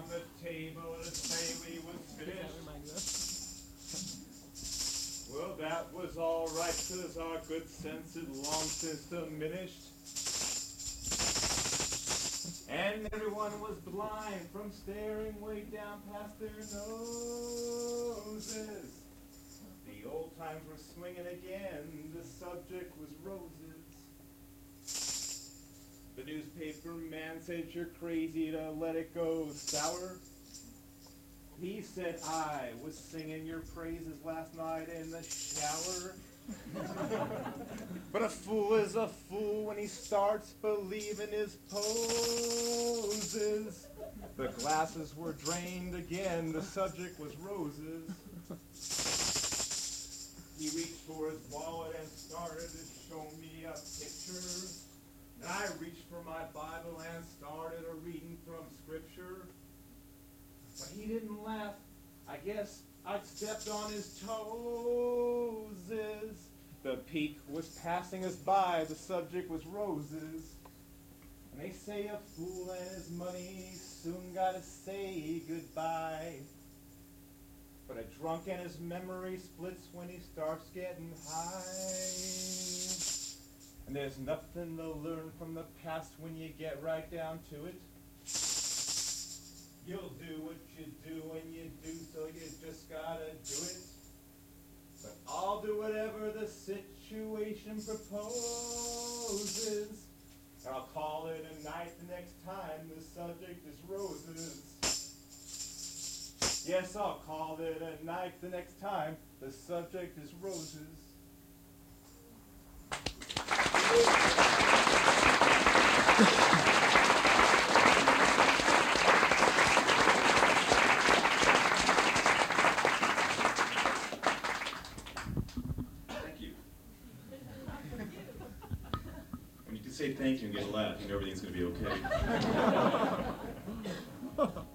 the table to say we was finished. Well, that was all right, 'cause our good sense had long since diminished. And everyone was blind from staring way down past their noses. The old times were swinging again, the subject was roses. The newspaper man said you're crazy to let it go sour. He said I was singing your praises last night in the shower. But a fool is a fool when he starts believing his poses. The glasses were drained again, the subject was roses. He reached for his wallet and started to show me a picture. And I reached for my Bible and started a reading from Scripture. But he didn't laugh. I guess I'd stepped on his toes. The peak was passing us by. The subject was roses. And they say a fool and his money soon gotta say goodbye. But a drunk and his memory splits when he starts getting high. And there's nothing to learn from the past when you get right down to it. You'll do what you do when you do, so you just gotta do it. But I'll do whatever the situation proposes. And I'll call it a night the next time the subject is roses. Yes, I'll call it a night the next time the subject is roses. When you can say thank you and get a laugh, you know everything's going to be okay.